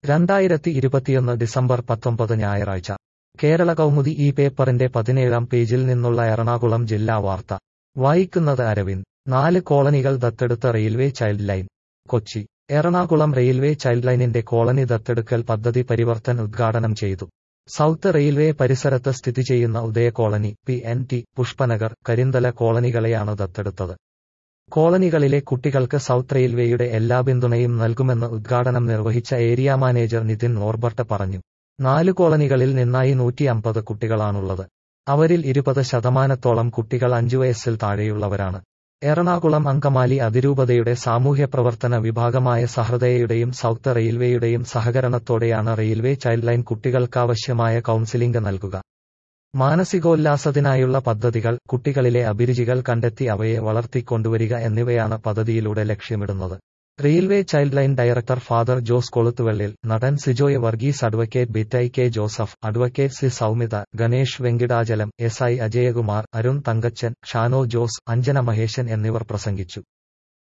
2021 December 19 ഞായറാഴ്ച കേരള കൗമുദി ഈ പേപ്പറിന്റെ 17-ാം പേജിൽ നിന്നുള്ള എറണാകുളം ജില്ലാ വാർത്ത വായിക്കുന്നത് അരവിന്ദ് 4 കോളനികൾ ദത്തെടുത്ത railway child line Kochi Ernakulam railway child ലൈനിന്റെ കോളനി ദത്തെടുക്കൽ പദ്ധതി പരിവർത്തൻ ഉദ്ഘാടനം ചെയ്തു. സൗത്ത് റെയിൽവേ പരിസരത്ത് സ്ഥിതി ചെയ്യുന്ന ഉദയ കോളനി, PNT, പുഷ്പനഗർ, കരിന്തല കോളനികളെയാണ് ദത്തെടുത്തത്. കോളനികളിലെ കുട്ടികൾക്ക് സൗത്ത് റെയിൽവേയുടെ എല്ലാ പിന്തുണയും നൽകുമെന്ന് ഉദ്ഘാടനം നിർവഹിച്ച ഏരിയ മാനേജർ നിതിൻ നോർബർട്ട് പറഞ്ഞു. 4 കോളനികളിൽ നിന്നായി 150 കുട്ടികളാണുള്ളത്. അവരിൽ 20% കുട്ടികൾ 5 വയസ്സിൽ താഴെയുള്ളവരാണ്. എറണാകുളം അങ്കമാലി അതിരൂപതയുടെ സാമൂഹ്യപ്രവർത്തന വിഭാഗമായ സഹൃദയയുടെയും സൗത്ത് റെയിൽവേയുടെയും സഹകരണത്തോടെയാണ് റെയിൽവേ ചൈൽഡ് ലൈൻ കുട്ടികൾക്കാവശ്യമായ കൗൺസിലിംഗ് നൽകുക. മാനസികോല്ലാസത്തിനായുള്ള പദ്ധതികൾ, കുട്ടികളിലെ അഭിരുചികൾ കണ്ടെത്തി അവയെ വളർത്തിക്കൊണ്ടുവരിക എന്നിവയാണ് പദ്ധതിയിലൂടെ ലക്ഷ്യമിടുന്നത്. Railway child line director father Jose Koluthuvellil, നടൻ Sijoy Varghese, advocate Bittai K Joseph, advocate C Soumitha, Ganesh Venkitachalam, SI Ajayakumar, Arun Thankachan, Shano Jose, Anjana Maheshan എന്നിവർ പ്രസംഗിച്ചു.